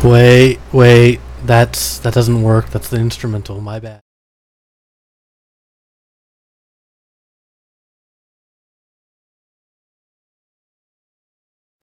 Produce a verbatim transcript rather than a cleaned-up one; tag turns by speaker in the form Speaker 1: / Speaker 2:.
Speaker 1: Wait, wait. That's that doesn't work. That's the instrumental. My bad.